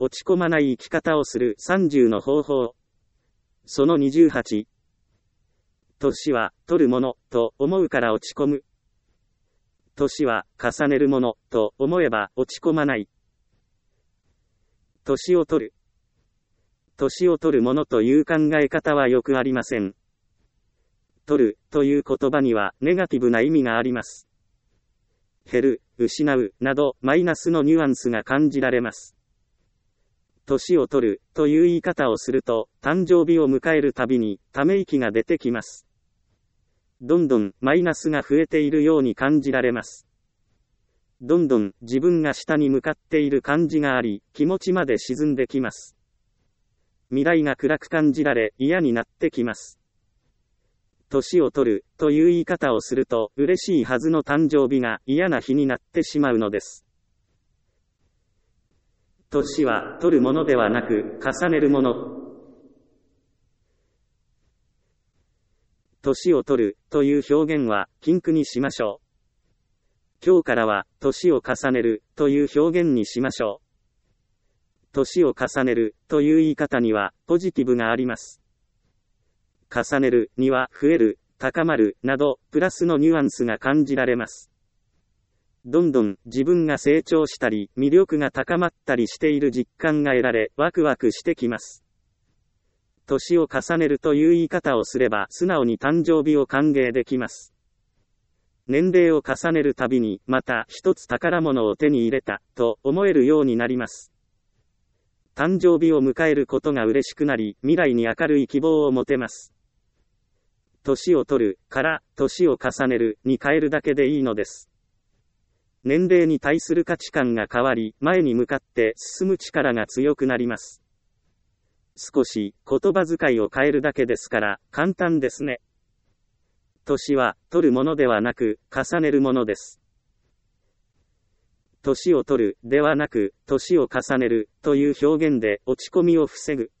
落ち込まない生き方をする30の方法。その28。年は取るものと思うから落ち込む。年は重ねるものと思えば落ち込まない。年を取る。年を取るものという考え方はよくありません。取るという言葉にはネガティブな意味があります。減る、失うなどマイナスのニュアンスが感じられます。年を取るという言い方をすると、誕生日を迎えるたびにため息が出てきます。どんどんマイナスが増えているように感じられます。どんどん自分が下に向かっている感じがあり、気持ちまで沈んできます。未来が暗く感じられ、嫌になってきます。年を取るという言い方をすると、嬉しいはずの誕生日が嫌な日になってしまうのです。年は取るものではなく、重ねるもの。年を取るという表現は禁句にしましょう。今日からは年を重ねるという表現にしましょう。年を重ねるという言い方にはポジティブがあります。重ねるには増える、高まるなどプラスのニュアンスが感じられます。どんどん自分が成長したり魅力が高まったりしている実感が得られワクワクしてきます。年を重ねるという言い方をすれば素直に誕生日を歓迎できます。年齢を重ねるたびにまた一つ宝物を手に入れたと思えるようになります。誕生日を迎えることが嬉しくなり未来に明るい希望を持てます。年を取るから年を重ねるに変えるだけでいいのです。年齢に対する価値観が変わり前に向かって進む力が強くなります。少し言葉遣いを変えるだけですから簡単ですね。年は取るものではなく重ねるものです。年を取るではなく年を重ねるという表現で落ち込みを防ぐ。